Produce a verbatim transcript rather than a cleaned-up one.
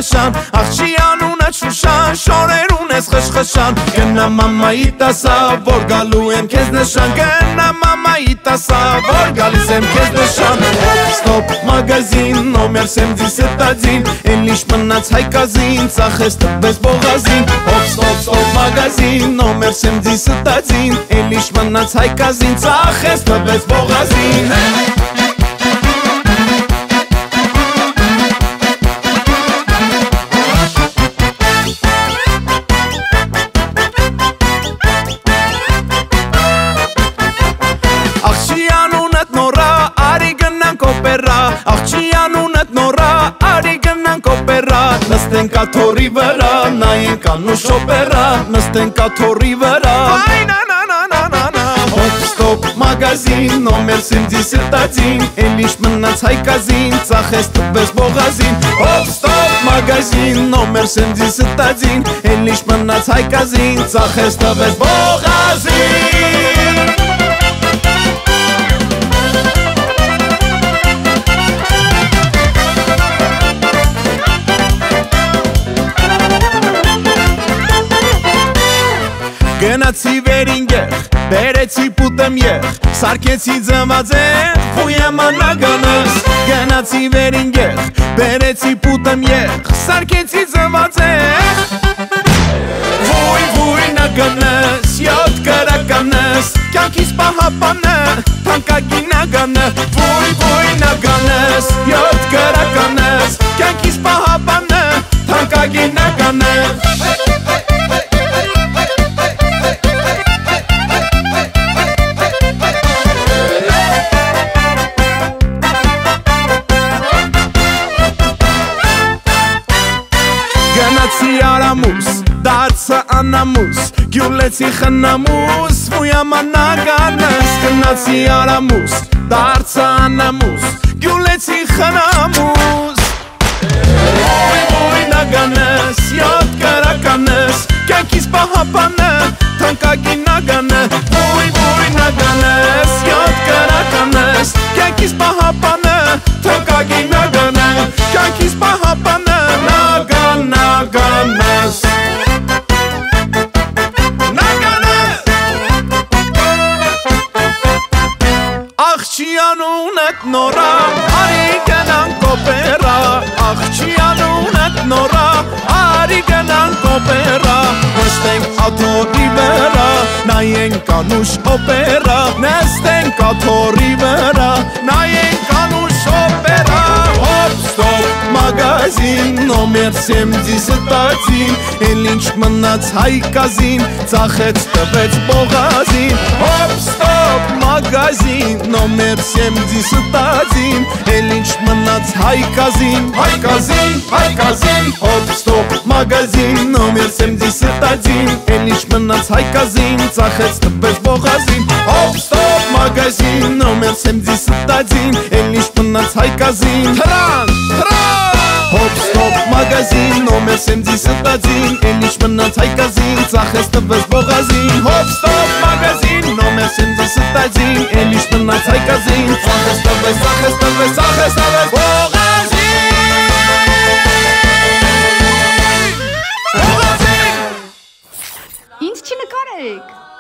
խշխշան Աղջի անունը Շուշան շորերուն ես խշխշան Գնա մամայիդ ասա որ գալու եմ քեզ նշան Գնա մամայիդ ասա որ գալիս եմ քեզ նշան Ստոպ մագազին նոմեր семьдесят один Էլիշ մնաց հայկազին ծախես տվես բողազին Հոպ ստոպ ստոպ մագազին նոմեր семьдесят один Էլիշ մնաց հայկազին ծախես տվես բողազին Աղջի անունդ նորա արի գնանք օպերա Աղջի անունդ նորա արի գնանք օպերա Նստենք աթոռի վրա նայենք անուշ օպերա Նստենք աթոռի վրա Հոպ ստոպ մագազին նոմեր семьдесят один Էլիշ մնաց հայկազին ծախես տվես բողազին Հոպ ստոպ մագազին նոմեր семьдесят один Էլիշ մնաց հայկազին ծախես տվես բողազին Գնացի վերինգեղ, բերեցի պուտեմ եխ Սարկեցի ձմաձեղ, վույեմանագանս Գնացի վերինգեղ, բերեցի պուտեմ եխ Սարկեցի ձմաձեղ Վույ վույ նագանս, յոտ կրականս Կյանքիս պահապանը, թանկագի նագանը Վույ վույ նագանս, յոտ կրականս Կյանքիս պահապանը, թանկագի նագանը Գնացի արամուս, դարձա անամուս Գյուլեցի խնամուս, վույամանագանս Գնացի արամուս, դարձա անամուս Գյուլեցի խնամուս Վույ վույ նագանս, յոտ կրականս Կյանքիս պահապանը, թանկագի նագանը Վույ վույ նագանս, յոտ կրականս Կյանքիս պահապանը, թանկագի նագանը Կյանքիս պահապանը, նագան, նագանս Նագանս Աղջի անունդ նորա, արի գնանք օպերա Աղջի անունդ նորա, արի գնանք օպերա Նստենք աթոռի վրա, նայենք անուշ օպերա Նստենք աթոռի վրա, նայենք անուշ օպերա Հոպ ստոպ մագազին, նոմեր семьдесят один Էլինչ մնաց հայկազին, ծախեց տվեց բողազին Հոպ ստոպ մագազին, նոմեր семьдесят один Էլինչ մնաց հայկազին, հայկազին, հայկազին Հոպ ստոպ մագազին, նոմեր семьдесят один Էլինչ մնաց հայկազին, ծախեց տվեց բողազին Հոպ ստոպ մագազին, նոմեր семьдесят один Էլինչ մնաց հայկազին Թրան, թրան Հոպ ստոպ մագազին, նոմեր семьдесят один Էլինչ մնաց հայկազին, ծախեց տվեց բողազին Հոպ ստոպ մագազին, նոմեր семьдесят один Էլինչ մնաց հայկազին, ծախեց տվեց, ծախեց տվեց, ծախեց տվեց բողազին Ինչ չնկարեք